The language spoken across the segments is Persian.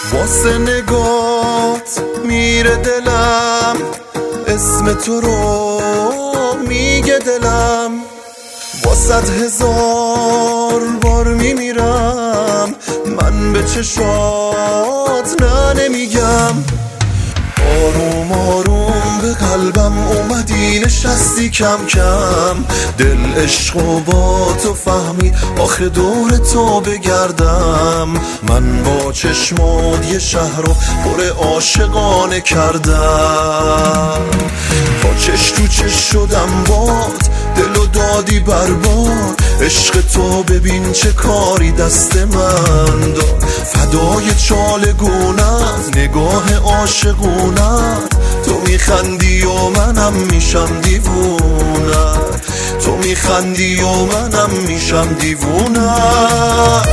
واسه نگات میره دلم، اسم تو رو میگه دلم. 100,000 بار میمیرم، من به چشات نه نمیگم. آروم آروم به قلبم اومدی نشستی کم کم، دل عشق و با تو فهمید آخه دور تو بگردم. من با چشمات یه شهر رو پر عاشقانه کردم، با چش تو چش شدم باد، دلو دادی برباد. عشق تو ببین چه کاری دست من داد، فدای چالگونت نگاه عاشقونت. تو میخندی و منم میشم دیوونت، تو میخندی و منم میشم دیوونت.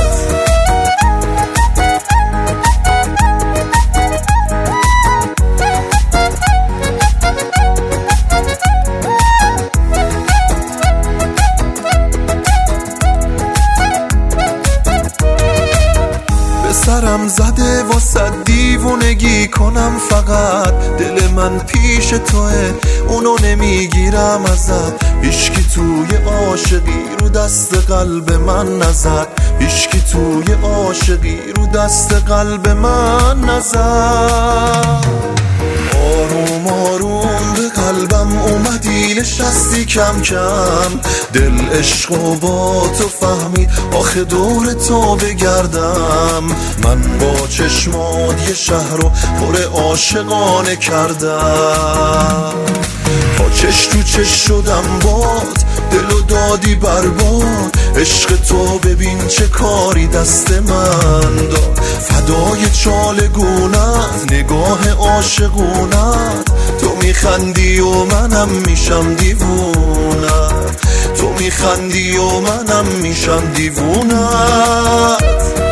سرم زده واسه دیوونگی کنم، فقط دل من پیش توه اونو نمیگیرم ازت. هیچکی توی عاشقی رو دست قلب من نزد، هیچکی توی عاشقی رو دست قلب من نزد. آروم آروم به قلبم اومدی نشستی کم کم، دل عشق و با تو فهمید آخه دور تو بگردم. من با چشمات یه شهر رو پر عاشقانه کردم، با چش تو چش شدم باد، دلو دادی برباد. عشق تو ببین چه کاری دست من داد، فدای چالگونت نگاه عاشقونت. تو میخندی و منم میشم دیوونت، تو میخندی و منم میشم دیوونت.